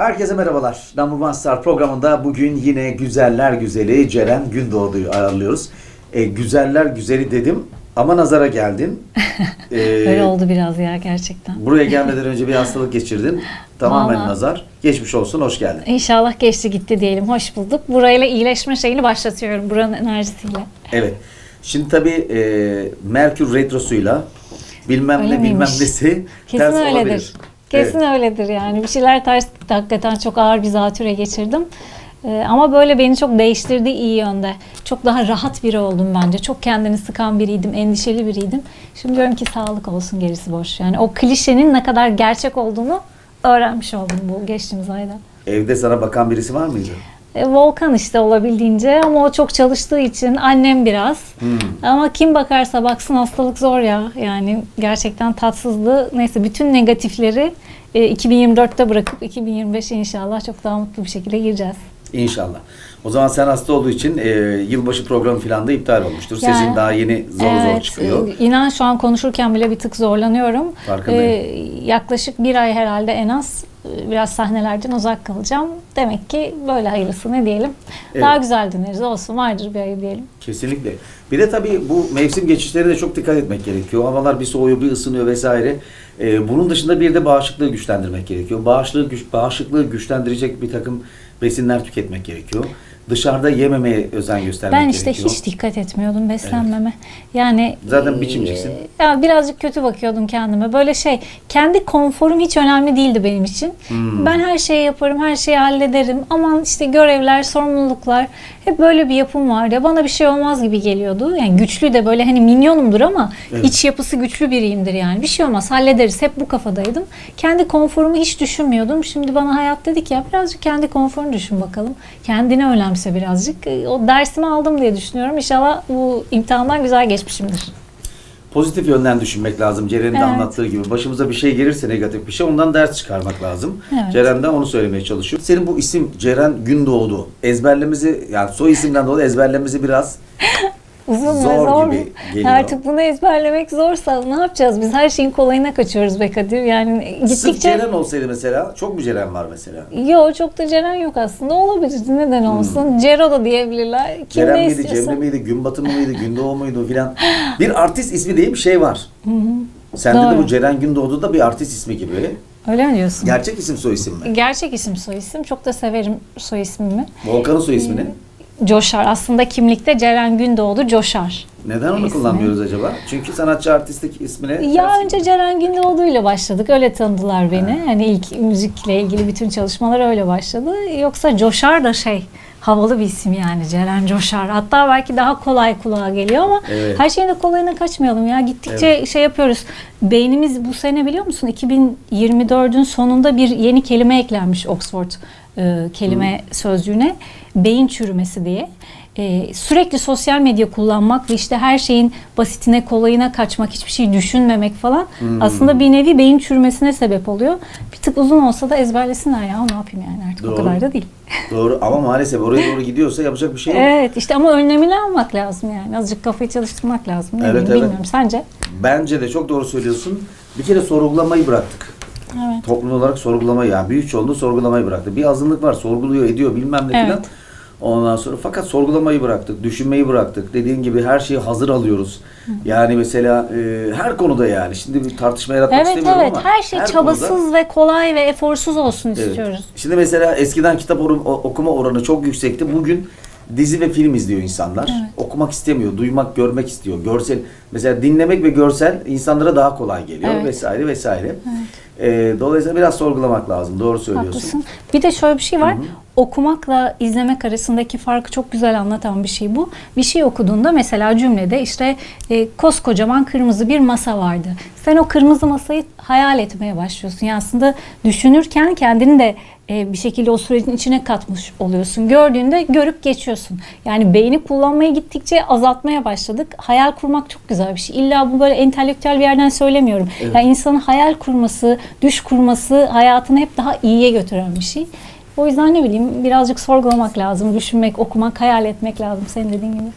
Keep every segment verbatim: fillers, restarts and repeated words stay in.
Herkese merhabalar. Number One Star programında bugün yine güzeller güzeli Ceren Gündoğdu'yu ağırlıyoruz. E, güzeller güzeli dedim ama nazara geldin. E, Öyle oldu biraz ya gerçekten. Buraya gelmeden önce bir hastalık geçirdin. Tamamen Vallahi. nazar. Geçmiş olsun, hoş geldin. İnşallah geçti gitti diyelim. Hoş bulduk. Burayla iyileşme şeyini başlatıyorum buranın enerjisiyle. Evet. Şimdi tabii e, Merkür Retrosu'yla bilmem Öyle ne bilmem miymiş? nesi Kesin ters öyledir. olabilir. Kesin Evet. öyledir yani. Bir şeyler ters gitti. Hakikaten çok ağır bir zatüre geçirdim. Ee, ama böyle beni çok değiştirdi iyi yönde. Çok daha rahat biri oldum bence. Çok kendini sıkan biriydim, endişeli biriydim. Şimdi diyorum ki sağlık olsun, gerisi boş. Yani o klişenin ne kadar gerçek olduğunu öğrenmiş oldum bu geçtiğimiz ayda. Evde sana bakan birisi var mıydı? E, Volkan işte olabildiğince ama o çok çalıştığı için annem biraz. Hmm. Ama kim bakarsa baksın hastalık zor ya. Yani gerçekten tatsızlığı neyse bütün negatifleri e, iki bin yirmi dörtte bırakıp iki bin yirmi beşe inşallah çok daha mutlu bir şekilde gireceğiz. İnşallah. O zaman sen hasta olduğu için e, yılbaşı programı falan da iptal olmuştur. Yani, Sesin daha yeni zor evet, zor çıkıyor. e, İnan şu an konuşurken bile bir tık zorlanıyorum. Farkındayım. E, yaklaşık bir ay herhalde en az e, biraz sahnelerden uzak kalacağım. Demek ki böyle hayırlısı ne diyelim. Evet. Daha güzel dinleriz olsun vardır bir ay diyelim. Kesinlikle. Bir de tabii bu mevsim geçişlerine de çok dikkat etmek gerekiyor. Havalar bir soğuyor, bir ısınıyor vesaire. Ee, bunun dışında bir de bağışıklığı güçlendirmek gerekiyor. Bağışıklığı, güç, bağışıklığı güçlendirecek bir takım besinler tüketmek gerekiyor. Dışarıda yememeye özen göstermek Ben işte gerekiyor. hiç dikkat etmiyordum beslenmeme. Yani Zaten biçimcisin. e, ya birazcık kötü bakıyordum kendime. Böyle şey, kendi konforum hiç önemli değildi benim için. Hmm. Ben her şeyi yaparım, her şeyi hallederim. Aman işte görevler, sorumluluklar. Hep böyle bir yapım var ya, bana bir şey olmaz gibi geliyordu. Yani güçlü de böyle hani minyonumdur ama Evet. iç yapısı güçlü biriyimdir yani. Bir şey olmaz, hallederiz. Hep bu kafadaydım. Kendi konforumu hiç düşünmüyordum. Şimdi bana hayat dedi ki ya birazcık kendi konforunu düşün bakalım. Kendini önemse birazcık. E, O dersimi aldım diye düşünüyorum. İnşallah bu imtihandan güzel geçmişimdir. Pozitif yönden düşünmek lazım. Ceren'in de Evet. anlattığı gibi. Başımıza bir şey gelirse negatif bir şey ondan ders çıkarmak lazım. Evet. Ceren de onu söylemeye çalışıyor. Senin bu isim Ceren Gündoğdu. Ezberlememizi yani soy isimden dolayı ezberlememizi biraz Uzun Zor ve zor. gibi geliyor. Artık bunu ezberlemek zorsa ne yapacağız? Biz her şeyin kolayına kaçıyoruz be Kadir. Yani Sırf gittikçe... Ceren olsaydı mesela, çok mu Ceren var mesela? Yok çok da Ceren yok aslında. Olabilir. Neden olsun? Cero da diyebilirler. Kim Ceren ne miydi, istiyorsa. Cemre miydi, Gün Batımı mıydı, Gündoğu muydu filan. Bir artist ismi diye bir şey var. Hı hı. Sende de Doğru. bu Ceren Gündoğdu da bir artist ismi gibi. Öyle mi diyorsun? Gerçek isim soy isim mi? Gerçek isim soy isim. Çok da severim soy ismimi. Volkan'ın soy ismi ne? Coşar. Aslında kimlikte Ceren Gündoğdu Coşar. Neden onu İsmi. kullanmıyoruz acaba? Çünkü sanatçı artistik ismine... Ya ters- önce Ceren Gündoğdu ile başladık. Öyle tanıdılar beni. Hani ilk müzikle ilgili bütün çalışmalar öyle başladı. Yoksa Coşar da şey, havalı bir isim yani. Ceren Coşar. Hatta belki daha kolay kulağa geliyor ama Evet. her şeyin de kolayına kaçmayalım ya. Gittikçe Evet. şey yapıyoruz. Beynimiz bu sene biliyor musun? iki bin yirmi dördün sonunda bir yeni kelime eklenmiş Oxford e, kelime sözcüğüne. Beyin çürümesi diye. Ee, sürekli sosyal medya kullanmak ve işte her şeyin basitine, kolayına kaçmak, hiçbir şey düşünmemek falan Hmm. aslında bir nevi beyin çürümesine sebep oluyor. Bir tık uzun olsa da ezberlesinler ya, ne yapayım yani artık Doğru. o kadar da değil. Doğru ama maalesef oraya doğru gidiyorsa yapacak bir şey yok. Evet işte ama önlemini almak lazım yani. Azıcık kafayı çalıştırmak lazım. Ne Evet, bileyim, evet. bilmiyorum. Sence? Bence de çok doğru söylüyorsun. Bir kere sorgulamayı bıraktık. Evet. Toplum olarak sorgulamayı, yani büyük çoğunluğu sorgulamayı bıraktı. Bir azınlık var, sorguluyor, ediyor bilmem ne Evet. filan. Ondan sonra fakat sorgulamayı bıraktık, düşünmeyi bıraktık. Dediğin gibi her şeyi hazır alıyoruz. Yani mesela e, her konuda yani. Şimdi bir tartışma yaratmak Evet istemiyorum evet. ama Her şey çabasız konuda- ve kolay ve eforsuz olsun Evet. istiyoruz. Şimdi mesela eskiden kitap oru- o- okuma oranı çok yüksekti. Bugün dizi ve film izliyor insanlar. Evet. Okumak istemiyor, duymak, görmek istiyor. Görsel, mesela dinlemek ve görsel insanlara daha kolay geliyor Evet. vesaire vesaire. Ee, dolayısıyla biraz sorgulamak lazım. Doğru söylüyorsun. Haklısın. Bir de şöyle bir şey var. Hı hı. Okumakla izlemek arasındaki farkı çok güzel anlatan bir şey bu. Bir şey okuduğunda mesela cümlede işte e, koskocaman kırmızı bir masa vardı. Sen o kırmızı masayı hayal etmeye başlıyorsun. Yani aslında düşünürken kendini de e, bir şekilde o sürecin içine katmış oluyorsun. Gördüğünde görüp geçiyorsun. Yani beyni kullanmaya gittikçe azaltmaya başladık. Hayal kurmak çok güzel bir şey. İlla bu böyle entelektüel bir yerden söylemiyorum. Evet. Yani insanın hayal kurması, düş kurması hayatını hep daha iyiye götüren bir şey. O yüzden ne bileyim birazcık sorgulamak lazım, düşünmek, okumak, hayal etmek lazım senin dediğin gibi.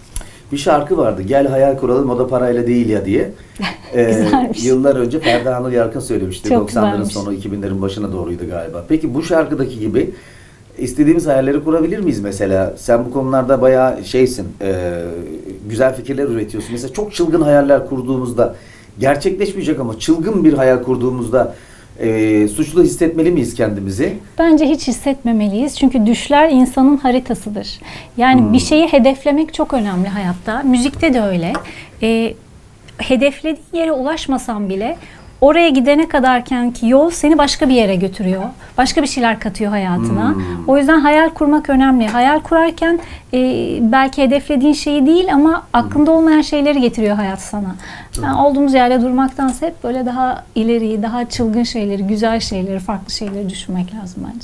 Bir şarkı vardı. Gel hayal kuralım o da parayla değil ya diye. Ee, Güzelmiş. yıllar önce Ferdi Anıl Yarkın söylemişti. Çok doksanların güzelmiş. sonu iki binlerin başına doğruydu galiba. Peki bu şarkıdaki gibi istediğimiz hayalleri kurabilir miyiz mesela? Sen bu konularda bayağı şeysin, e, güzel fikirler üretiyorsun. Mesela çok çılgın hayaller kurduğumuzda, gerçekleşmeyecek ama çılgın bir hayal kurduğumuzda e, suçlu hissetmeli miyiz kendimizi? Bence hiç hissetmemeliyiz. Çünkü düşler insanın haritasıdır. Yani Hmm. bir şeyi hedeflemek çok önemli hayatta. Müzikte de öyle. Ee, hedeflediğin yere ulaşmasan bile oraya gidene kadarken ki yol seni başka bir yere götürüyor. Başka bir şeyler katıyor hayatına. Hmm. O yüzden hayal kurmak önemli. Hayal kurarken e, belki hedeflediğin şeyi değil ama aklında olmayan şeyleri getiriyor hayat sana. Yani olduğumuz yerde durmaktansa hep böyle daha ileriyi, daha çılgın şeyleri, güzel şeyleri, farklı şeyleri düşünmek lazım bence.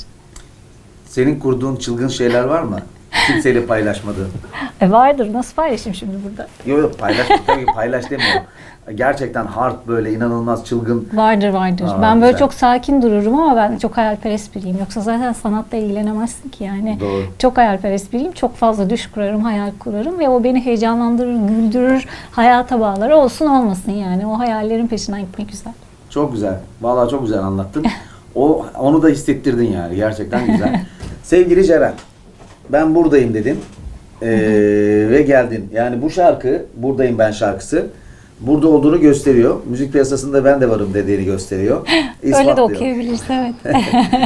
Senin kurduğun çılgın şeyler var mı? Kimseyle paylaşmadığın. E vardır. Nasıl paylaşayım şimdi burada? Yok yok paylaş, tabii paylaş demiyorum. Gerçekten hard böyle inanılmaz çılgın. Vardır vardır. Aa, ben böyle güzel. çok sakin dururum ama ben çok hayalperest biriyim. Yoksa zaten sanatla ilgilenemezsin ki yani. Doğru. Çok hayalperest biriyim. Çok fazla düş kurarım, hayal kurarım ve o beni heyecanlandırır, güldürür, hayata bağlar. Olsun olmasın yani. O hayallerin peşinden gitmek güzel. Çok güzel. Vallahi çok güzel anlattın. O onu da hissettirdin yani. Gerçekten güzel. Sevgili Ceren, ben buradayım dedim. Ee, ve geldin. Yani bu şarkı, Buradayım Ben şarkısı burada olduğunu gösteriyor. Müzik piyasasında ben de varım dediğini gösteriyor. Öyle de İspatlıyor. okuyabiliriz, evet.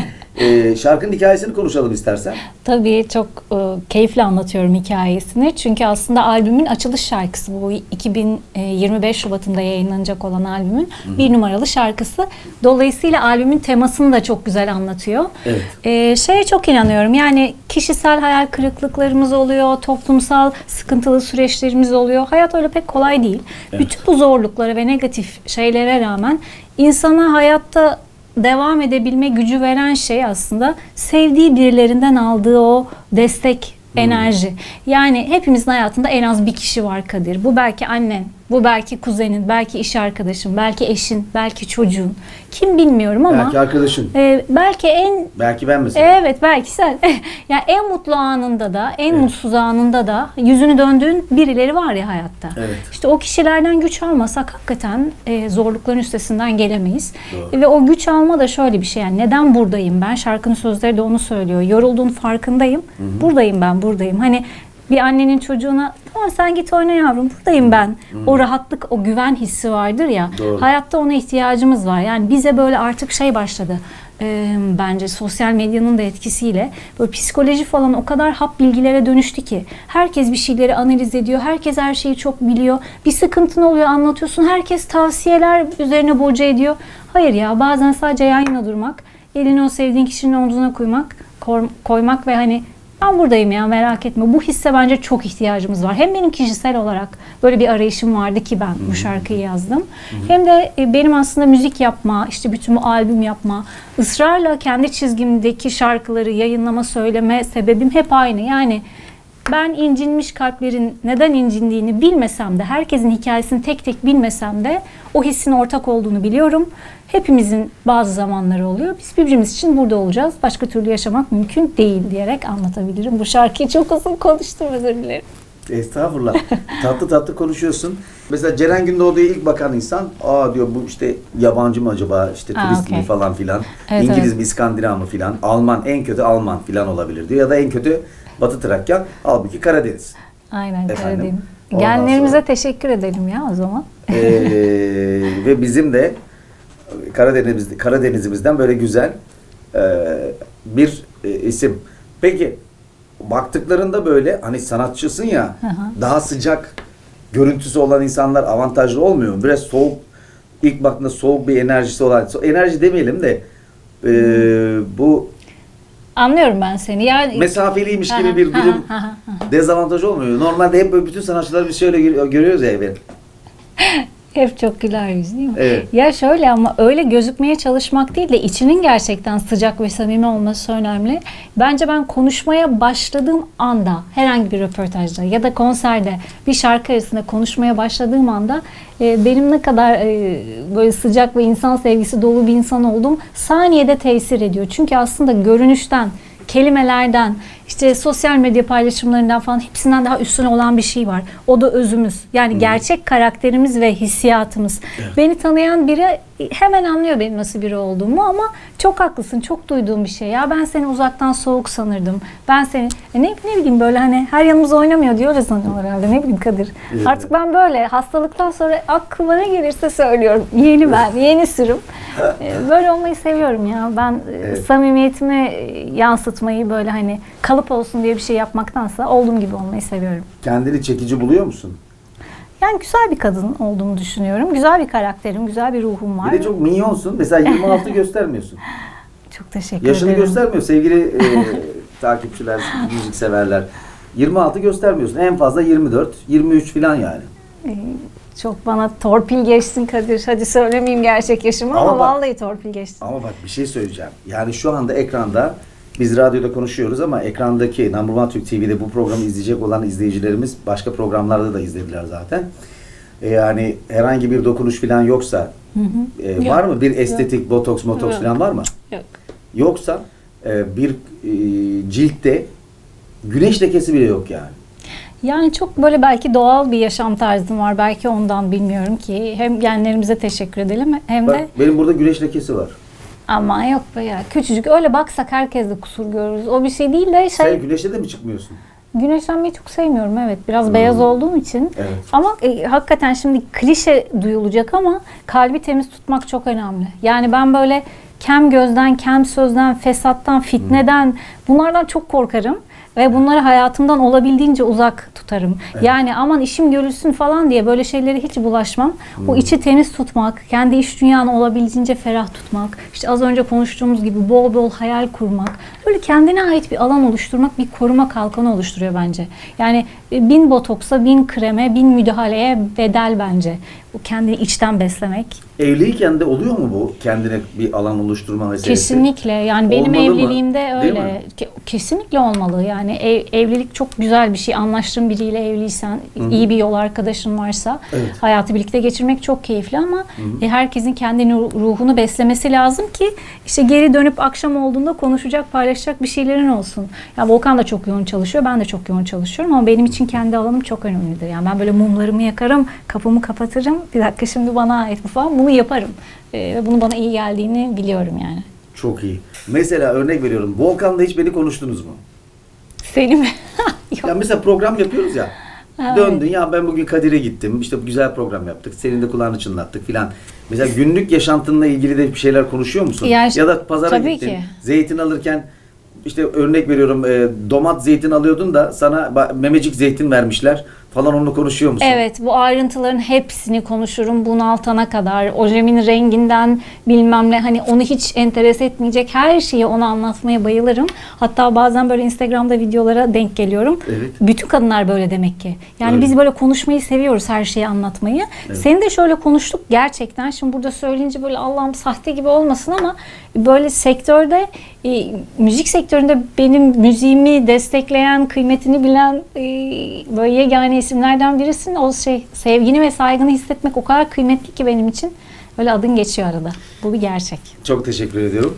Ee, şarkının hikayesini konuşalım istersen. Tabii çok e, keyifle anlatıyorum hikayesini. Çünkü aslında albümün açılış şarkısı bu. iki bin yirmi beş Şubat'ında yayınlanacak olan albümün Hı hı. bir numaralı şarkısı. Dolayısıyla albümün temasını da çok güzel anlatıyor. Evet. E, şeye çok inanıyorum. Yani kişisel hayal kırıklıklarımız oluyor, toplumsal sıkıntılı süreçlerimiz oluyor. Hayat öyle pek kolay değil. Evet. Bütün bu zorluklara ve negatif şeylere rağmen insana hayatta devam edebilme gücü veren şey aslında sevdiği birilerinden aldığı o destek, enerji. Yani hepimizin hayatında en az bir kişi var Kadir. Bu belki annen, bu belki kuzenin, belki iş arkadaşın, belki eşin, belki çocuğun. Kim bilmiyorum ama Belki arkadaşın. e, belki en Belki ben mesela. Evet belki sen. Yani en mutlu anında da, en mutsuz anında da yüzünü döndüğün birileri var ya hayatta. Evet. İşte o kişilerden güç almasak hakikaten e, zorlukların üstesinden gelemeyiz. Doğru. Ve o güç alma da şöyle bir şey. Yani neden buradayım ben? Şarkının sözleri de onu söylüyor. Yorulduğun farkındayım. Buradayım ben, buradayım. Hani bir annenin çocuğuna tamam sen git oyna yavrum buradayım ben. O rahatlık, o güven hissi vardır ya. Doğru. Hayatta ona ihtiyacımız var. Yani bize böyle artık şey başladı. Ee, bence sosyal medyanın da etkisiyle böyle psikoloji falan o kadar hap bilgilere dönüştü ki herkes bir şeyleri analiz ediyor. Herkes her şeyi çok biliyor. Bir sıkıntın oluyor anlatıyorsun. Herkes tavsiyeler üzerine boca ediyor. Hayır ya bazen sadece yan yana durmak, elini o sevdiğin kişinin omzuna koymak, kor- koymak ve hani ben buradayım ya merak etme. Bu hisse bence çok ihtiyacımız var. Hem benim kişisel olarak böyle bir arayışım vardı ki ben bu şarkıyı yazdım. Hem de benim aslında müzik yapma, işte bütün bu albüm yapma, ısrarla kendi çizgimdeki şarkıları yayınlama, söyleme sebebim hep aynı. Yani ben incinmiş kalplerin neden incindiğini bilmesem de, herkesin hikayesini tek tek bilmesem de o hissin ortak olduğunu biliyorum. Hepimizin bazı zamanları oluyor. Biz birbirimiz için burada olacağız. Başka türlü yaşamak mümkün değil diyerek anlatabilirim. Bu şarkıyı çok uzun konuştum, özür dilerim. Estağfurullah. Tatlı tatlı konuşuyorsun. Mesela Ceren Gündoğdu'ya ilk bakan insan, aa diyor bu işte yabancı mı acaba, işte Aa, turist mi okey. falan filan, Evet, İngiliz evet. mi, İskandinav mı filan, Alman, en kötü Alman filan olabilir diyor. Ya da en kötü Batı Trakya, halbuki Karadeniz. Aynen Efendim? Karadeniz. Ondan Genlerimize sonra- teşekkür edelim ya o zaman. Ee, ve bizim de Karadeniz, Karadenizimizden böyle güzel e, bir e, isim. Peki baktıklarında böyle hani sanatçısın ya, Hı hı. daha sıcak görüntüsü olan insanlar avantajlı olmuyor mu? Biraz soğuk, ilk baktığında soğuk bir enerjisi olan, so- enerji demeyelim de e, bu Anlıyorum ben seni. Yani mesafeliymiş gibi Aha, bir durum aha, aha, aha. dezavantaj olmuyor. Normalde hep böyle bütün sanatçıları biz şöyle gör- görüyoruz ya evet. Hep çok güler yüz değil mi? Evet. Ya şöyle ama öyle gözükmeye çalışmak değil de içinin gerçekten sıcak ve samimi olması önemli. Bence ben konuşmaya başladığım anda herhangi bir röportajda ya da konserde bir şarkı arasında konuşmaya başladığım anda e, benim ne kadar e, böyle sıcak ve insan sevgisi dolu bir insan olduğum saniyede tesir ediyor. Çünkü aslında görünüşten, kelimelerden, işte sosyal medya paylaşımlarından falan hepsinden daha üstüne olan bir şey var. O da özümüz. Yani hmm. gerçek karakterimiz ve hissiyatımız. Evet. Beni tanıyan biri hemen anlıyor benim nasıl biri olduğumu ama çok haklısın. Çok duyduğum bir şey. Ya ben seni uzaktan soğuk sanırdım. Ben seni e ne, ne bileyim böyle hani her yanımız oynamıyor diyor ya sanıyorlar herhalde. Ne bileyim Kadir. Evet. Artık ben böyle hastalıktan sonra aklıma ne gelirse söylüyorum. Yeni ben, yeni sürüm. Böyle olmayı seviyorum ya. Ben evet. samimiyetimi yansıtmayı böyle hani kalıp olsun diye bir şey yapmaktansa olduğum gibi olmayı seviyorum. Kendini çekici buluyor musun? Yani güzel bir kadın olduğumu düşünüyorum. Güzel bir karakterim, güzel bir ruhum var. Bir de çok minyonsun. Mesela yirmi altı göstermiyorsun. Çok teşekkür Yaşını ederim. Yaşını göstermiyor sevgili e, takipçiler, müzik severler. yirmi altı göstermiyorsun. En fazla yirmi dört, yirmi üç falan yani. Ee, Çok bana torpil geçsin Kadir. Hadi söylemeyeyim gerçek yaşımı ama, ama bak, vallahi torpil geçsin. Ama bak bir şey söyleyeceğim. Yani şu anda ekranda biz radyoda konuşuyoruz ama ekrandaki Number One Türk T V'de bu programı izleyecek olan izleyicilerimiz başka programlarda da izlediler zaten. E yani herhangi bir dokunuş falan yoksa hı hı. E, var mı? Bir estetik, yok. botoks, motoks yok. falan var mı? Yok. Yoksa e, bir e, ciltte güneş lekesi bile yok yani. Yani çok böyle belki doğal bir yaşam tarzım var. Belki ondan bilmiyorum ki. Hem genlerimize teşekkür edelim hem Bak, de... benim burada güneş lekesi var. Ama yok be ya. Küçücük. Öyle baksak herkes de kusur görürüz. O bir şey değil de şey... Sen güneşe de mi çıkmıyorsun? Güneşlenmeyi çok sevmiyorum evet. Biraz hmm. beyaz olduğum için. Evet. Ama e, hakikaten şimdi klişe duyulacak ama kalbi temiz tutmak çok önemli. Yani ben böyle kem gözden, kem sözden, fesattan, fitneden hmm. bunlardan çok korkarım. Ve bunları hayatımdan olabildiğince uzak tutarım. Evet. Yani aman işim görülsün falan diye böyle şeylere hiç bulaşmam. Hmm. O içi temiz tutmak, kendi iş dünyanı olabildiğince ferah tutmak, işte az önce konuştuğumuz gibi bol bol hayal kurmak, böyle kendine ait bir alan oluşturmak bir koruma kalkanı oluşturuyor bence. Yani bin botoksa, bin kreme, bin müdahaleye bedel bence. Bu kendini içten beslemek. Evliyken de oluyor mu bu kendine bir alan oluşturma meselesi? Kesinlikle. Yani benim olmalı evliliğimde mı? öyle. Kesinlikle olmalı. Yani ev, evlilik çok güzel bir şey. Anlaştığın biriyle evliysen, Hı-hı. iyi bir yol arkadaşın varsa evet. hayatı birlikte geçirmek çok keyifli ama e, herkesin kendini ruhunu beslemesi lazım ki işte geri dönüp akşam olduğunda konuşacak, paylaşacak bir şeylerin olsun. Ya Volkan da çok yoğun çalışıyor. Ben de çok yoğun çalışıyorum ama benim için kendi alanım çok önemlidir. Yani ben böyle mumlarımı yakarım, kapımı kapatırım. Bir dakika şimdi bana ait bu falan. Bunu yaparım. Ve ee, bunun bana iyi geldiğini biliyorum yani. Çok iyi. Mesela örnek veriyorum. Volkan'la hiç beni konuştunuz mu? Seni mi? Ya mesela program yapıyoruz ya. Evet. Döndün ya ben bugün Kadir'e gittim. İşte güzel program yaptık. Senin de kulağını çınlattık filan. Mesela günlük yaşantınla ilgili de bir şeyler konuşuyor musun? Ya, ya da pazara gittin. Ki. Zeytin alırken işte örnek veriyorum e, domat zeytin alıyordun da sana memecik zeytin vermişler falan onunla konuşuyor musun? Evet bu ayrıntıların hepsini konuşurum bunaltana kadar. Ojemin renginden bilmem ne hani onu hiç enteres etmeyecek her şeyi ona anlatmaya bayılırım. Hatta bazen böyle Instagram'da videolara denk geliyorum. Evet. Bütün kadınlar böyle demek ki. Yani öyle. Biz böyle konuşmayı seviyoruz her şeyi anlatmayı. Evet. Seni de şöyle konuştuk gerçekten. Şimdi burada söyleyince böyle Allah'ım sahte gibi olmasın ama böyle sektörde e, müzik sektöründe benim müziğimi destekleyen, kıymetini bilen e, böyle yegane isimlerden birisin. O şey sevgini ve saygını hissetmek o kadar kıymetli ki benim için. Öyle adın geçiyor arada. Bu bir gerçek. Çok teşekkür ediyorum.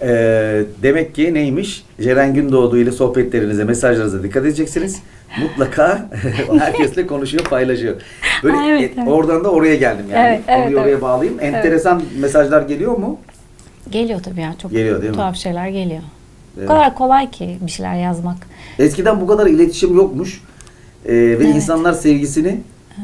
Ee, demek ki neymiş? Ceren Gündoğdu ile sohbetlerinize, mesajlarınıza dikkat edeceksiniz. Mutlaka herkesle konuşuyor, paylaşıyor. Böyle Aa, evet, et, evet. oradan da oraya geldim yani. Evet, evet, Orayı oraya evet. bağlayayım. Enteresan evet. mesajlar geliyor mu? Geliyor tabii ya. Çok geliyor, değil tuhaf mi? şeyler geliyor. Evet. O kadar kolay ki bir şeyler yazmak. Eskiden bu kadar iletişim yokmuş. Ee, ve evet. insanlar sevgisini evet.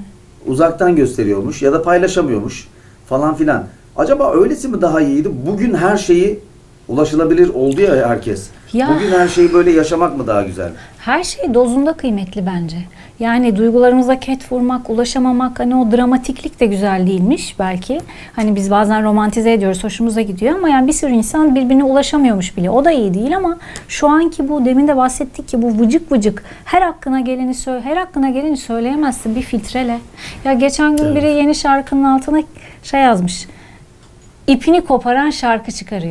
uzaktan gösteriyormuş ya da paylaşamıyormuş falan filan. Acaba öylesi mi daha iyiydi? Bugün her şeyi ulaşılabilir oldu ya herkes. Ya, bugün her şeyi böyle yaşamak mı daha güzel? Her şey dozunda kıymetli bence. Yani duygularımıza ket vurmak, ulaşamamak, hani o dramatiklik de güzel değilmiş belki. Hani biz bazen romantize ediyoruz, hoşumuza gidiyor ama yani bir sürü insan birbirine ulaşamıyormuş bile. O da iyi değil ama şu anki bu demin de bahsettik ki bu vıcık vıcık her hakkına geleni söyle, her hakkına geleni söyleyemezsin bir filtrele. Ya geçen gün evet. biri yeni şarkının altına şey yazmış. İpini koparan şarkı çıkarıyor.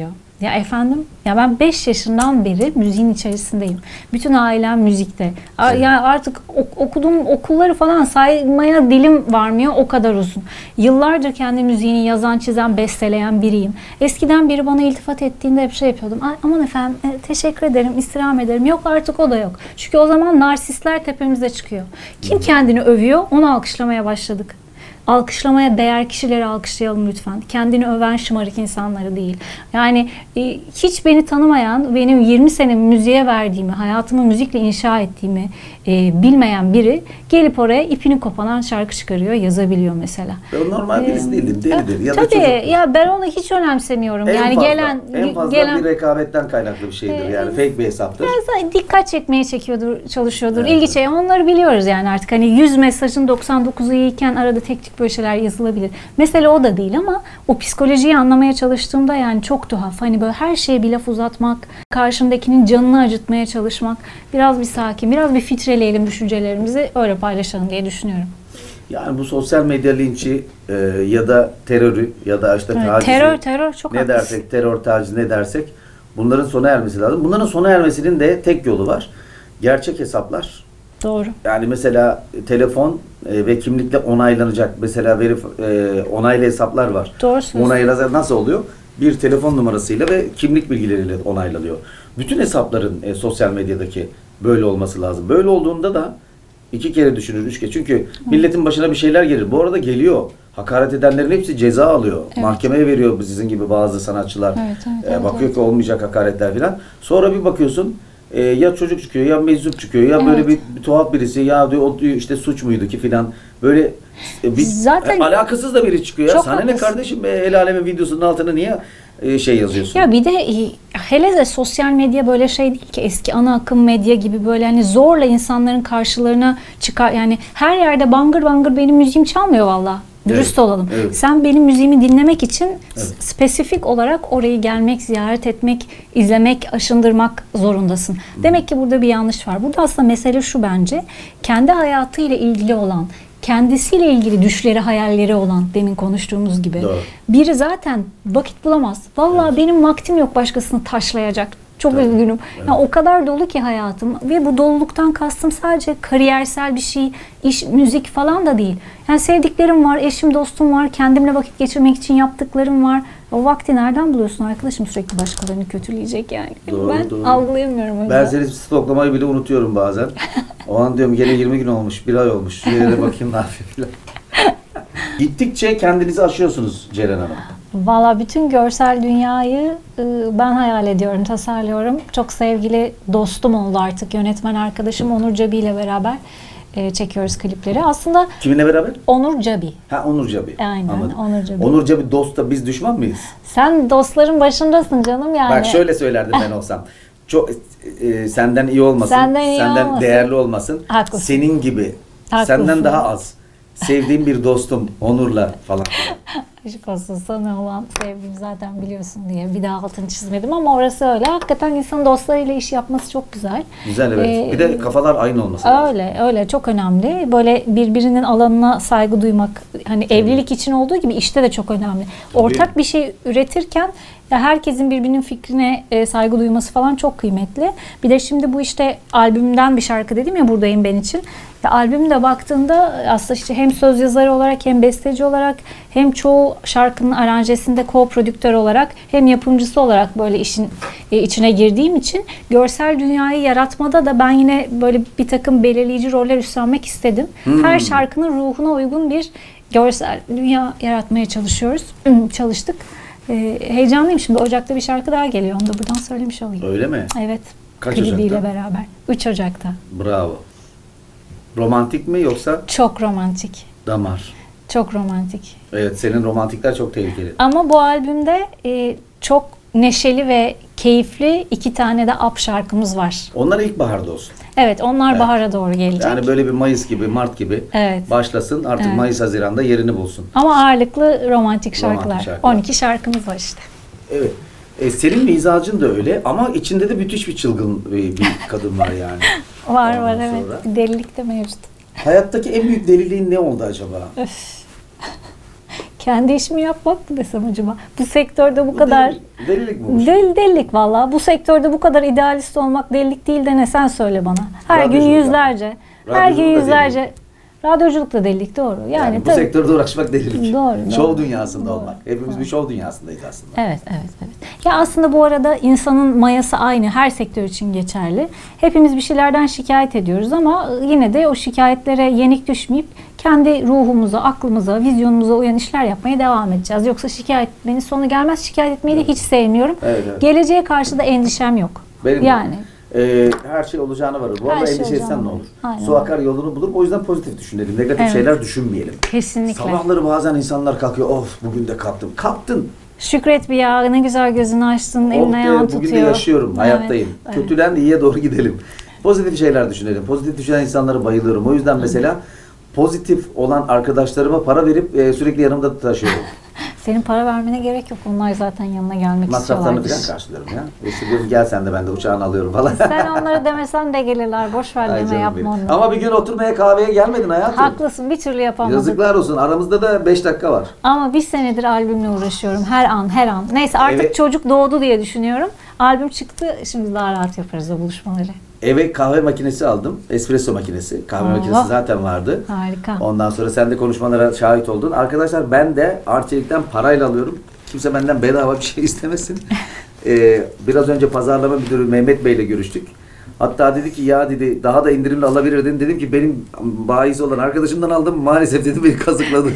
Ya efendim, ya ben beş yaşından beri müziğin içerisindeyim. Bütün ailem müzikte. A- Evet. Yani artık ok- okuduğum okulları falan saymaya dilim varmıyor, o kadar uzun. Yıllardır kendi müziğini yazan, çizen, besteleyen biriyim. Eskiden biri bana iltifat ettiğinde hep şey yapıyordum. Ay, aman efendim, e, teşekkür ederim, istirham ederim. Yok, artık o da yok. Çünkü o zaman narsistler tepemize çıkıyor. Kim kendini övüyor, onu alkışlamaya başladık. Alkışlamaya değer kişileri alkışlayalım lütfen. Kendini öven şımarık insanları değil. Yani e, hiç beni tanımayan, benim yirmi sene müziğe verdiğimi, hayatımı müzikle inşa ettiğimi e, bilmeyen biri gelip oraya ipini koparan şarkı çıkarıyor, yazabiliyor mesela. Ben normal birisi Ee, değildim, delidir ya da Tabii çocuktur. ya, ben onu hiç önemsemiyorum. En yani fazla, gelen en fazla gelen bir rekabetten kaynaklı bir şeydir Ee, yani fake bir hesaptır. biraz dikkat çekmeye çekiyordur, çalışıyordur. Evet. İlgi çekiyor. Onları biliyoruz yani artık. Hani yüz mesajın doksan dokuzu iyiyken arada tek tük böyle şeyler yazılabilir. Mesele o da değil ama o psikolojiyi anlamaya çalıştığımda yani çok tuhaf. Hani böyle her şeye bir laf uzatmak, karşımdakinin canını acıtmaya çalışmak. Biraz bir sakin, biraz bir filtreleyelim düşüncelerimizi, öyle paylaşalım diye düşünüyorum. Yani bu sosyal medya linçi e, ya da terörü ya da işte Evet, tacizi, terör, terör çok ne haklısın. dersek terör, taciz ne dersek bunların sona ermesi lazım. Bunların sona ermesinin de tek yolu var. Gerçek hesaplar. Doğru. Yani mesela telefon e, ve kimlikle onaylanacak. Mesela verif, e, onaylı hesaplar var. Doğru söylüyorsun. Onaylı nasıl oluyor? Bir telefon numarasıyla ve kimlik bilgileriyle onaylanıyor. Bütün hesapların e, sosyal medyadaki böyle olması lazım. Böyle olduğunda da iki kere düşünür, üç kere. Çünkü milletin başına bir şeyler gelir. Bu arada geliyor. Hakaret edenlerin hepsi ceza alıyor. Evet. Mahkemeye veriyor sizin gibi bazı sanatçılar. Evet, evet, E, evet, bakıyor evet. ki olmayacak hakaretler falan. Sonra bir bakıyorsun e, ya çocuk çıkıyor ya meczup çıkıyor ya böyle Evet. bir, bir tuhaf birisi ya diyor o diyor işte suç muydu ki filan. Böyle e, bir, Zaten- e, alakasız da biri çıkıyor ya. Çok Sana ne haklısın. kardeşim be, el alemin videosunun altına niye e, şey yazıyorsun? Ya bir de e, hele de sosyal medya böyle şey değil ki, eski ana akım medya gibi böyle hani zorla insanların karşılarına çıkar, yani her yerde bangır bangır benim müziğim çalmıyor valla. Dürüst Evet, olalım. evet. Sen benim müziğimi dinlemek için Evet. spesifik olarak orayı gelmek, ziyaret etmek, izlemek, aşındırmak zorundasın. Demek ki burada bir yanlış var. Burada aslında mesele şu bence. Kendi hayatıyla ilgili olan, kendisiyle ilgili düşleri, hayalleri olan, demin konuştuğumuz gibi. Doğru. Biri zaten vakit bulamaz. Vallahi benim vaktim yok başkasını taşlayacak. Çok Tabii. üzgünüm. Evet. Ya o kadar dolu ki hayatım ve bu doluluktan kastım sadece kariyersel bir şey, iş, müzik falan da değil. Yani sevdiklerim var, eşim, dostum var, kendimle vakit geçirmek için yaptıklarım var. O vakti nereden buluyorsun arkadaşım, sürekli başkalarını kötüleyecek yani. Doğru, ben doğru. algılayamıyorum öyle. Ben seni stoklamayı bile unutuyorum bazen. O an diyorum gene yirmi gün olmuş, bir ay olmuş. Şu yere de bakayım ne yapıyor filan. Gittikçe kendinizi aşıyorsunuz Ceren Hanım. Valla bütün görsel dünyayı e, ben hayal ediyorum, tasarlıyorum. Çok sevgili dostum oldu artık, yönetmen arkadaşım Onur Cabi ile beraber e, çekiyoruz klipleri. Aslında Kiminle beraber? Onur Cabi. Ha Onur Cabi. Aynen, Anladım. Onur Cabi. Onur Cabi dostla biz düşman mıyız? Sen dostların başındasın canım yani. Bak şöyle söylerdim ben olsam. Çok e, senden iyi olmasın, Senden iyi olmasın. değerli olmasın. Haklısın. Senin gibi, Haklısın. senden daha az sevdiğim bir dostum Onur'la falan. Aşk olsun, sana olan sevgimi zaten biliyorsun diye bir daha altını çizmedim ama orası öyle. Hakikaten insanın dostlarıyla iş yapması çok güzel. Güzel evet. Ee, bir de kafalar aynı olması lazım. Öyle, öyle çok önemli. Böyle birbirinin alanına saygı duymak, hani evlilik için olduğu gibi işte de çok önemli. Ortak bir şey üretirken ya herkesin birbirinin fikrine e, saygı duyması falan çok kıymetli. Bir de şimdi bu işte albümden bir şarkı dedim ya, buradayım ben için. Ya albümde baktığında aslında işte hem söz yazarı olarak hem besteci olarak hem çoğu şarkının aranjesinde co-prodüktör olarak hem yapımcısı olarak böyle işin e, içine girdiğim için görsel dünyayı yaratmada da ben yine böyle bir takım belirleyici roller üstlenmek istedim. Hmm. Her şarkının ruhuna uygun bir görsel dünya yaratmaya çalışıyoruz. Çalıştık. E, heyecanlıyım, şimdi Ocak'ta bir şarkı daha geliyor. Onu da buradan söylemiş olayım. Öyle mi? Evet. Kaç klibiyle Ocak'ta? beraber. üç Ocak'ta. Bravo. Romantik mi yoksa Çok romantik. damar? Çok romantik. Evet, senin romantikler çok tehlikeli. Ama bu albümde e, çok neşeli ve keyifli iki tane de up şarkımız var. Onlar ilkbaharda olsun. Evet, onlar Evet. bahara doğru gelecek. Yani böyle bir Mayıs gibi, Mart gibi Evet. başlasın. Artık Evet. Mayıs, Haziran'da yerini bulsun. Ama ağırlıklı romantik şarkılar. Romantik şarkılar. on iki şarkımız var işte. Evet. E, senin mizacın da öyle ama içinde de müthiş bir çılgın bir, bir kadın var yani. Var Ondan var evet. sonra- Delilik de mevcut. Hayattaki en büyük deliliğin ne oldu acaba? Öf. Kendi işimi yapmak mı desem acaba? Bu sektörde bu, Bu kadar... deli- delilik mi bu? Del, delilik valla. Bu sektörde bu kadar idealist olmak delilik değil de ne, sen söyle bana. Her gün Radyoculuk yüzlerce, her gün Radyoculuk da yüzlerce... Radyoculuk da delilik, doğru. Yani, Yani, bu tabii- sektörde uğraşmak delilik. Doğru, Şov doğru. dünyasında Doğru. olmak. Hepimiz bir şov dünyasındayız aslında. Evet, evet, evet. Ya aslında bu arada insanın mayası aynı, her sektör için geçerli. Hepimiz bir şeylerden şikayet ediyoruz ama yine de o şikayetlere yenik düşmeyip kendi ruhumuza, aklımıza, vizyonumuza uyan işler yapmaya devam edeceğiz. Yoksa şikayet etmenin sonu gelmez. Şikayet etmeyi de hiç sevmiyorum. Evet, evet. Geleceğe karşı da endişem yok. Benim de. yani. Ee, her şey olacağına varır. Bu Her arada şey endişe etsen olacağına ne varır. olur? Aynen. Su akar yolunu bulur. O yüzden pozitif düşünelim. Negatif Evet. şeyler düşünmeyelim. Kesinlikle. Sabahları bazen insanlar kalkıyor. Of bugün de kalktım. Kalktın. Şükret bir ya, ne güzel gözünü açtın, Oh elini be, ayağını bugün tutuyor. de yaşıyorum. Evet, Hayattayım. evet. Kötüden iyiye doğru gidelim. Pozitif şeyler düşünelim. Pozitif düşünen insanlara bayılıyorum. O yüzden mesela pozitif olan arkadaşlarıma para verip e, sürekli yanımda taşıyorum. Senin para vermene gerek yok. Onlar zaten yanına gelmek Masraflarını istiyorlardır. falan karşılıyorum ya. İşte diyorum gel sen de ben de uçağını alıyorum falan. Sen onlara demesen de gelirler. Boş ver Ay deme, canım yapma benim. onları. Ama bir gün oturmaya kahveye gelmedin hayatım. Haklısın, bir türlü yapamadım. Yazıklar olsun. Aramızda da beş dakika var. Ama bir senedir albümle uğraşıyorum. Her an, her an. Neyse artık Evet. çocuk doğdu diye düşünüyorum. Albüm çıktı. Şimdi daha rahat yaparız o buluşmaları. Eve kahve makinesi aldım. Espresso makinesi. Kahve Allah. makinesi zaten vardı. Harika. Ondan sonra sen de konuşmalara şahit oldun. Arkadaşlar ben de Arçelik'ten parayla alıyorum. Kimse benden bedava bir şey istemesin. ee, biraz önce pazarlama müdürü Mehmet Bey ile görüştük. Hatta dedi ki ya dedi daha da indirimli alabilirdin. Dedim ki benim bahis olan arkadaşımdan aldım. Maalesef dedi beni kazıkladı.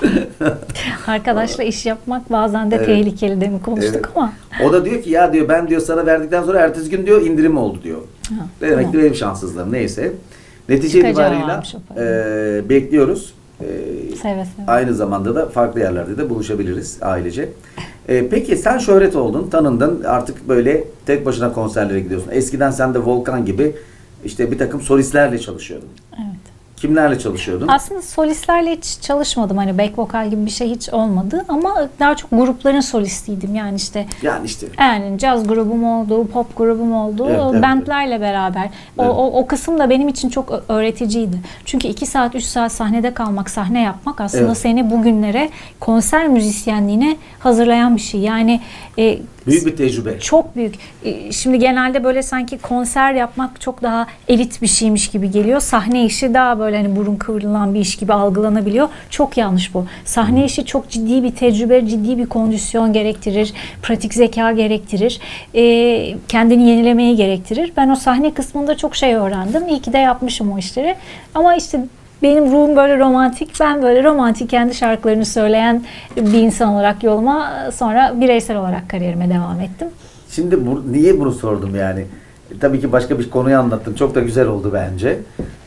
Arkadaşla iş yapmak bazen de Evet. tehlikeli, değil mi? Konuştuk Evet. ama. O da diyor ki ya diyor ben diyor sana verdikten sonra ertesi gün diyor indirim oldu diyor. Ha, Demek tamam. ki benim şanssızlığım neyse. Netice Çıkacağı itibarıyla varmış o paranın. e, bekliyoruz. E, Seve seve. aynı zamanda da farklı yerlerde de buluşabiliriz ailece. E, peki sen şöhret oldun, tanındın. Artık böyle tek başına konserlere gidiyorsun. Eskiden sen de Volkan gibi işte bir takım solistlerle çalışıyordun. Evet. Kimlerle çalışıyordun? Aslında solistlerle hiç çalışmadım. Hani back vokal gibi bir şey hiç olmadı. Ama daha çok grupların solistiydim. Yani işte Yani işte. yani caz grubum oldu, pop grubum oldu. Evet, evet, Bandlerle beraber. O, Evet. o, o kısım da benim için çok ö- öğreticiydi. Çünkü iki saat, üç saat sahnede kalmak, sahne yapmak aslında Evet. seni bugünlere konser müzisyenliğine hazırlayan bir şey. Yani e, Büyük bir tecrübe. çok büyük. E, Şimdi genelde böyle sanki konser yapmak çok daha elit bir şeymiş gibi geliyor. Sahne işi daha böyle hani burun kıvrılan bir iş gibi algılanabiliyor. Çok yanlış bu. Sahne işi çok ciddi bir tecrübe, ciddi bir kondisyon gerektirir. Pratik zeka gerektirir. E, kendini yenilemeyi gerektirir. Ben o sahne kısmında çok şey öğrendim. İyi ki de yapmışım o işleri. Ama işte benim ruhum böyle romantik. Ben böyle romantik kendi şarkılarını söyleyen bir insan olarak yoluma, sonra bireysel olarak kariyerime devam ettim. Şimdi bu, niye bunu sordum yani? E, tabii ki başka bir konuyu anlattın. Çok da güzel oldu bence.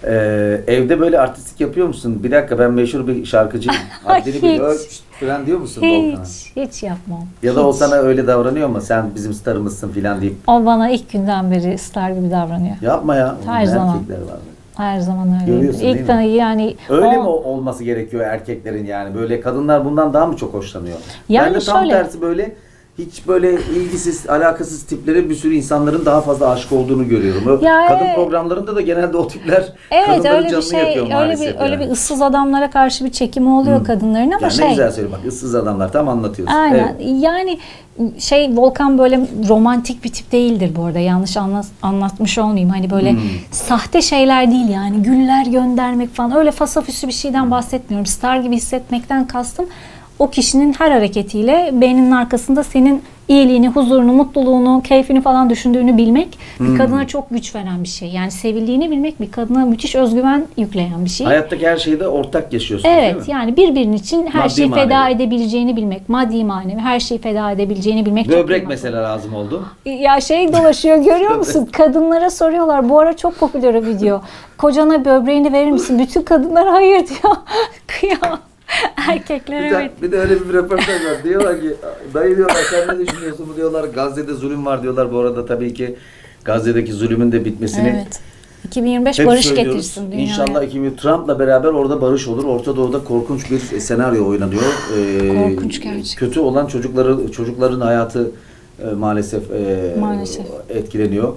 Ee, evde böyle artistik yapıyor musun? Bir dakika ben meşhur bir şarkıcıyım. Haddini Hiç. bil. Şşt falan diyor musun Volkan'a? Hiç, hiç yapmam. Ya da Hiç. o sana öyle davranıyor mu? Sen bizim starımızsın falan deyip. O bana ilk günden beri star gibi davranıyor. Yapma ya. Her Ne zaman. erkekler var. Her zaman öyle. Görüyorsun değil İlk mi? ben yani Öyle o- mi olması gerekiyor erkeklerin yani? Böyle kadınlar bundan daha mı çok hoşlanıyor? Yani ben de tam şöyle- tersi böyle hiç böyle ilgisiz, alakasız tiplere bir sürü insanların daha fazla aşık olduğunu görüyorum. O Ya kadın evet. programlarında da genelde o tipler Evet, kadınların öyle bir canını şey, yakıyor öyle maalesef. bir öyle yani. bir ıssız adamlara karşı bir çekimi oluyor kadınların ama Yani şey. ne güzel söyle bak, ıssız adamlar tam anlatıyorsun. Aynen. Evet. Yani şey, Volkan böyle romantik bir tip değildir bu arada. Yanlış anla- anlatmış olmayayım. Hani böyle Hmm. sahte şeyler değil yani. Güller göndermek falan. Öyle fasafiso bir şeyden bahsetmiyorum. Star gibi hissetmekten kastım o kişinin her hareketiyle beyninin arkasında senin iyiliğini, huzurunu, mutluluğunu, keyfini falan düşündüğünü bilmek bir Hmm. kadına çok güç veren bir şey. Yani sevildiğini bilmek bir kadına müthiş özgüven yükleyen bir şey. Hayattaki her şeyde ortak yaşıyorsun değil Evet, mi? yani birbirinin için her Maddi şeyi feda manevi. edebileceğini bilmek, maddi manevi her şeyi feda edebileceğini bilmek çok Böbrek kıymetli. mesela lazım oldu. Ya şey dolaşıyor, görüyor musun? Kadınlara soruyorlar. Bu ara çok popüler o video. Kocana böbreğini verir misin? Bütün kadınlar hayır diyor. Kıyamam. Erkeklere Bir de, evet. bir de öyle bir röportaj var. Diyorlar ki dayı diyorlar sen ne düşünüyorsun bu diyorlar. Gazze'de zulüm var diyorlar. Bu arada tabii ki Gazze'deki zulümün de bitmesini Evet. iki bin yirmi beş hep barış söylüyoruz. getirsin dünyaya. İnşallah iki bin yirmi Trump'la beraber orada barış olur. Orta Doğu'da korkunç bir senaryo oynanıyor. Ee, Korkunç gerçekten. Kötü olan çocukları çocukların hayatı e, maalesef, e, Maalesef. etkileniyor.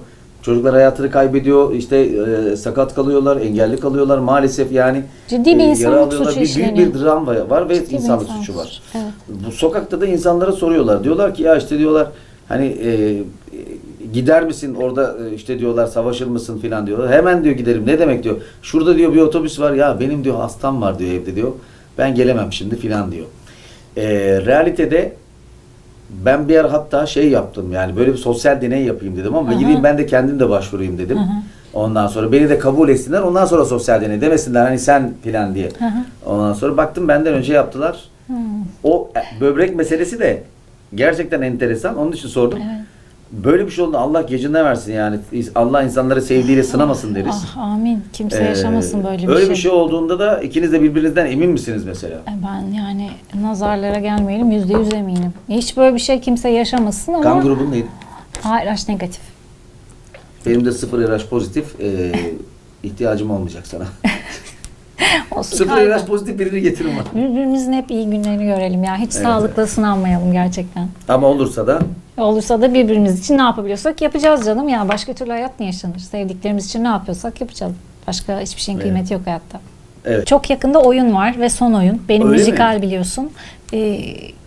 Çocuklar hayatını kaybediyor, işte e, sakat kalıyorlar, engelli kalıyorlar maalesef yani. Ciddi bir e, insanlık yara alıyorlar. suçu Bir, büyük işleniyor. bir dram var, var ve Ciddi bir insanlık insan suçu var. suçu. Evet. Bu sokakta da insanlara soruyorlar. Diyorlar ki ya işte diyorlar hani e, gider misin orada e, işte diyorlar savaşır mısın filan diyorlar. Hemen diyor giderim. Ne demek diyor. Şurada diyor bir otobüs var ya benim diyor hastam var diyor evde diyor. Ben gelemem şimdi filan diyor. E, realitede ben bir ara hatta şey yaptım yani böyle bir sosyal deney yapayım dedim ama Aha. gideyim ben de kendim de başvurayım dedim. Aha. Ondan sonra beni de kabul etsinler. Ondan sonra sosyal deney demesinler hani sen filan diye. Aha. Ondan sonra baktım benden önce yaptılar. Hmm. O böbrek meselesi de gerçekten enteresan. Onun için sordum. Evet. Böyle bir şey olduğunda Allah gecinden versin yani. Allah insanları sevdiğiyle sınamasın deriz. Ah, amin. Kimse Ee, yaşamasın böyle bir öyle şey. bir şey olduğunda da ikiniz de birbirinizden emin misiniz mesela? E, Ben yani nazarlara gelmeyelim, yüzde yüz eminim. Hiç böyle bir şey kimse yaşamasın ama Kan grubun neydi? A R H negatif. Benim de sıfır R H pozitif. Ee, ihtiyacım olmayacak sana. Olsun. sıfır Aynen. R H pozitif birini getirin bana. Birbirimizin hep iyi günlerini görelim ya. Hiç Evet, sağlıkla evet. sınanmayalım gerçekten. Ama olursa da Olursa da birbirimiz için ne yapabiliyorsak yapacağız canım ya. Başka türlü hayat ne yaşanır? Sevdiklerimiz için ne yapıyorsak yapacağız. Başka hiçbir şeyin Evet. kıymeti yok hayatta. evet. Çok yakında oyun var ve son oyun. Benim Öyle müzikal mi? biliyorsun. Ee,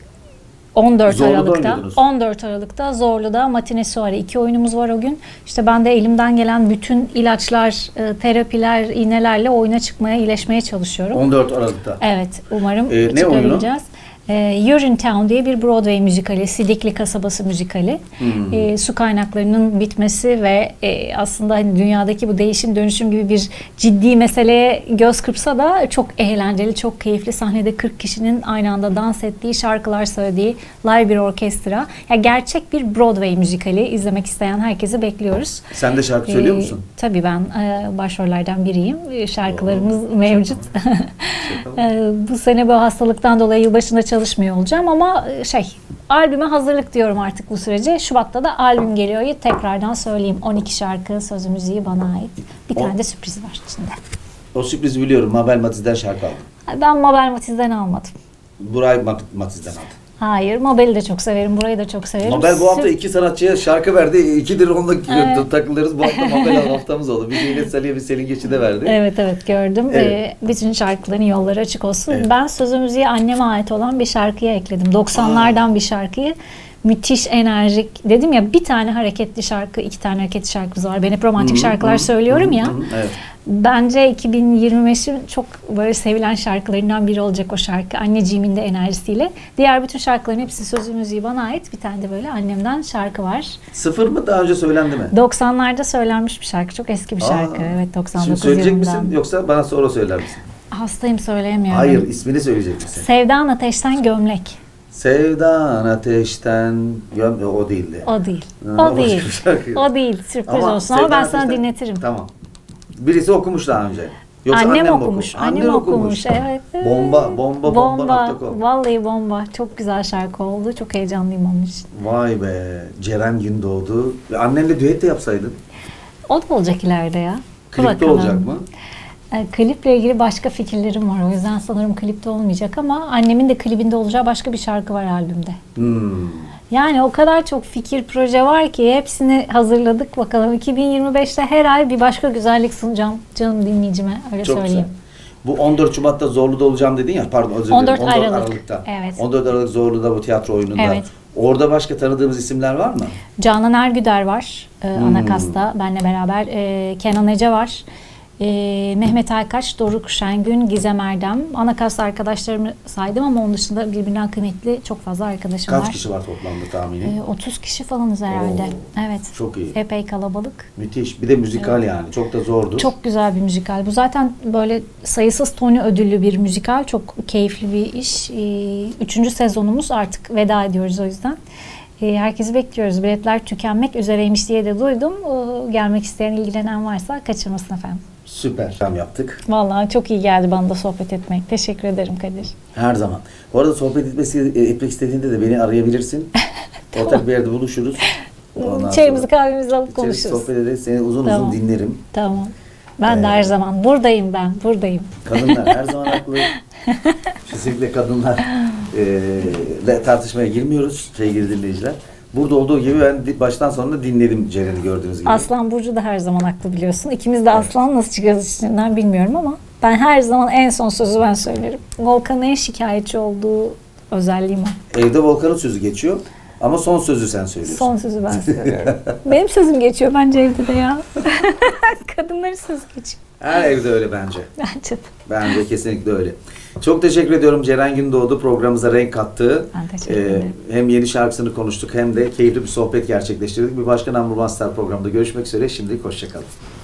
on dört Zorlu'da Aralık'ta oynuyordunuz. on dört Aralık'ta Zorlu'da Matine Suare iki oyunumuz var o gün. İşte ben de elimden gelen bütün ilaçlar, e, terapiler, iğnelerle oyuna çıkmaya, iyileşmeye çalışıyorum. on dört Aralık'ta. Evet, umarım Ee, ne çıkabileceğiz. Ee, Urinetown diye bir Broadway müzikali, Sidikli kasabası müzikali. Hmm. Ee, su kaynaklarının bitmesi ve e, aslında hani dünyadaki bu değişim dönüşüm gibi bir ciddi meseleye göz kırpsa da çok eğlenceli, çok keyifli. Sahnede kırk kişinin aynı anda dans ettiği, şarkılar söylediği live bir orkestra. Ya gerçek bir Broadway müzikali. İzlemek isteyen herkesi bekliyoruz. Sen de şarkı söylüyor Ee, musun? Tabii ben e, başrollerden biriyim. E, Şarkılarımız mevcut. E, Bu sene bu hastalıktan dolayı yılbaşında çalışmıyor olacağım ama e, şey albüme hazırlık diyorum artık bu sürece. Şubat'ta da albüm geliyor. Tekrardan söyleyeyim. on iki şarkı, sözü müziği bana ait. Bir O- tane de sürpriz var içinde. O sürprizi biliyorum. Mabel Matiz'den şarkı aldım. Ben Mabel Matiz'den almadım. Buray Mat- Matiz'den aldım. Hayır, Mabel'i de çok severim. Burayı da çok severim. Mabel bu hafta Sür- iki sanatçıya şarkı verdi. İkidir onunla Evet. takılırız. Bu hafta Mabel haftamız oldu. Bir Zeynep Salih'e bir Selin Geçi de verdi. Evet evet gördüm. Evet. Ee, bütün şarkıların yolları açık olsun. Evet. Ben sözü müziği anneme ait olan bir şarkıya ekledim. doksanlardan bir şarkıyı. Müthiş enerjik. Dedim ya bir tane hareketli şarkı, iki tane hareketli şarkımız var. Ben hep romantik Hı hı, şarkılar hı, söylüyorum hı, ya. hı, evet. Bence iki bin yirmi beşin çok böyle sevilen şarkılarından biri olacak o şarkı. Anneciğimin de enerjisiyle. Diğer bütün şarkıların hepsi sözü müziği bana ait. Bir tane de böyle annemden şarkı var. Sıfır mı daha önce söylendi mi? doksanlarda söylenmiş bir şarkı. Çok eski bir şarkı. Aa, Evet doksan Şimdi dokuz söyleyecek yılından. misin yoksa bana sonra söyler misin? Hastayım söyleyemiyorum. Hayır, ismini söyleyecek misin? Sevdan Ateş'ten Gömlek. Sevdan ateşten göm o değildi. O değil. Ha, O başka değil. bir şarkı. O değil. Sürpriz olsun ama Sevdan ben sana Ateş'ten- dinletirim. Tamam. Birisi okumuş daha önce. Yoksa Annem annem mi okumuş. oku- Annem okumuş. Evet. Bomba, bomba, bomba nokta com. Vallahi bomba. Çok güzel şarkı oldu. Çok heyecanlıyım onun için. Vay be. Ceren Gündoğdu. Ve annenle düet de yapsaydın. O da olacak ileride ya. Dur Klipte bakalım. olacak mı? E, kliple ilgili başka fikirlerim var. O yüzden sanırım klipte olmayacak ama annemin de klibinde olacağı başka bir şarkı var albümde. Hmm. Yani o kadar çok fikir, proje var ki hepsini hazırladık. Bakalım iki bin yirmi beşte her ay bir başka güzellik sunacağım canım dinleyicime. Öyle Çok söyleyeyim. güzel. Bu on dört Şubat'ta Zorlu'da olacağım dedin ya. Pardon özür dilerim. on dört Aralık. Aralık'ta. Evet. on dört Aralık Zorlu'da bu tiyatro oyununda. Evet. Orada başka tanıdığımız isimler var mı? Canan Ergüder var. E, Hmm. Anakas'ta benle beraber. E, Kenan Ece var. E, Mehmet Aykaç, Doruk Şengün, Gizem Erdem. Anakas'ta arkadaşlarımı saydım ama onun dışında birbirinden kıymetli çok fazla arkadaşım Kaç var. kişi var toplamda tahmini? E, otuz kişi falanız herhalde. Oo, Evet. Çok iyi. Epey kalabalık. Müthiş. Bir de müzikal yani. Çok da zordu. Çok güzel bir müzikal. Bu zaten böyle sayısız Tony ödüllü bir müzikal. Çok keyifli bir iş. Ee, Üçüncü sezonumuz artık veda ediyoruz o yüzden. Ee, Herkesi bekliyoruz. Biletler tükenmek üzereymiş diye de duydum. Ee, Gelmek isteyen, ilgilenen varsa kaçırmasın efendim. Süper. Tam yaptık. Vallahi çok iyi geldi bana da sohbet etmek. Teşekkür ederim Kadir. Her zaman. Bu arada sohbet etmesi, etmek istediğinde de beni arayabilirsin. Ortak bir yerde buluşuruz. Ondan Çayımızı sonra kahvemizi alıp içeriz, konuşuruz. sohbet ederiz. Seni uzun Tamam. uzun dinlerim. Tamam. Ben de Ee, her zaman buradayım ben. Buradayım. Kadınlar her zaman haklı. Kesinlikle kadınlar e, ile tartışmaya girmiyoruz sevgili dinleyiciler. burada olduğu gibi ben di- baştan sonuna dinledim Ceren'i gördüğünüz gibi. Aslan Burcu da her zaman haklı biliyorsun. İkimiz de aslan, nasıl çıkarız içinden bilmiyorum ama ben her zaman en son sözü ben söylerim. Volkan'ın en şikayetçi olduğu özelliğim o. Evde Volkan'ın sözü geçiyor ama son sözü sen söylüyorsun. Son sözü ben söylüyorum. Benim sözüm geçiyor bence evde de ya. Kadınların sözü geçiyor. Her evde öyle bence. Bence de. Bence kesinlikle öyle. Çok teşekkür ediyorum Ceren Gündoğdu programımıza renk kattı. Ben teşekkür ederim. hem yeni şarkısını konuştuk hem de keyifli bir sohbet gerçekleştirdik. Bir başka Number One Star programında görüşmek üzere. Şimdilik hoşçakalın.